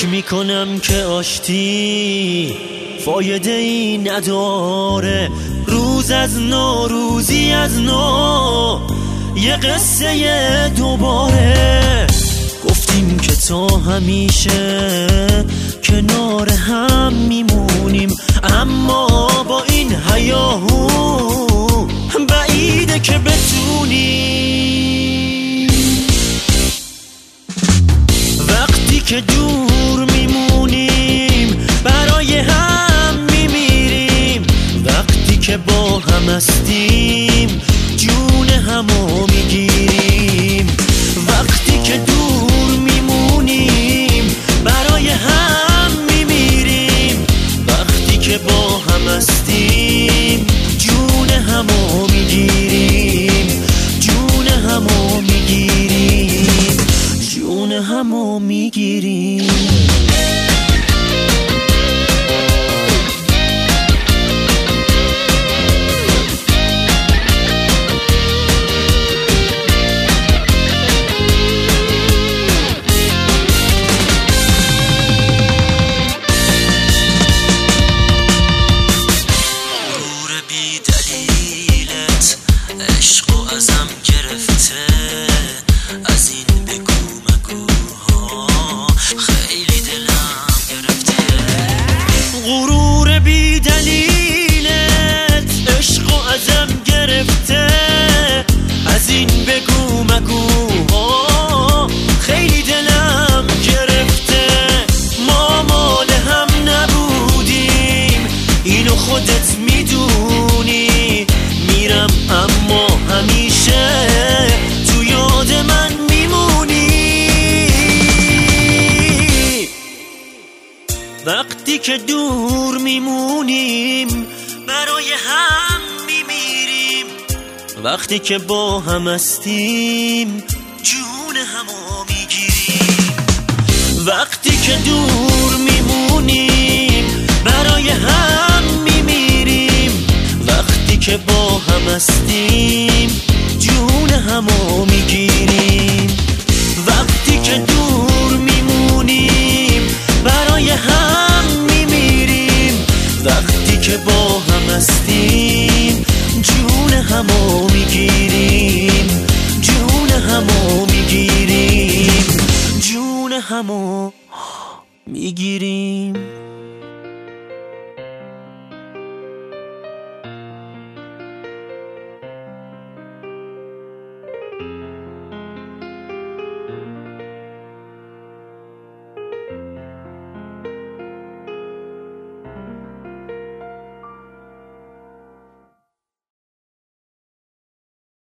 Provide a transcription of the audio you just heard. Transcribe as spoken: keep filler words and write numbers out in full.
فکر میکنم که آشتی فایده ای نداره، روز از نو روزی از نو یه قصه دوباره. گفتیم که تا همیشه کنار هم میمونیم، اما با این هیاهو بعیده که بتونیم. وقتی که دور میمونیم برای هم میمیریم، وقتی که با هم هستیم جون همو میگیریم. وقتی که دور میمونیم برای هم میمیریم، وقتی که با هم هستیم جون همو میگیریم، جون همو میگیریم، جون همو میگیریم. ازم گرفته، از این بگو مگوها خیلی دلم گرفته. غرور بی دلیلت عشق و ازم گرفته، از این بگو مگوها خیلی دلم گرفته. ما مال هم نبودیم اینو خودت میدونی، میرم اما همیشه تو یاد من میمونی. وقتی که دور میمونیم برای هم میمیریم، وقتی که با هم هستیم جون همو میگیریم. وقتی که دور میمونیم برای هم میمیریم، وقتی که با هم هستیم جون همو میگیریم. وقتی که دور میمونیم برای هم میمیریم، وقتی که با هم هستیم جون همو میگیریم، جون همو میگیریم، جون همو میگیریم.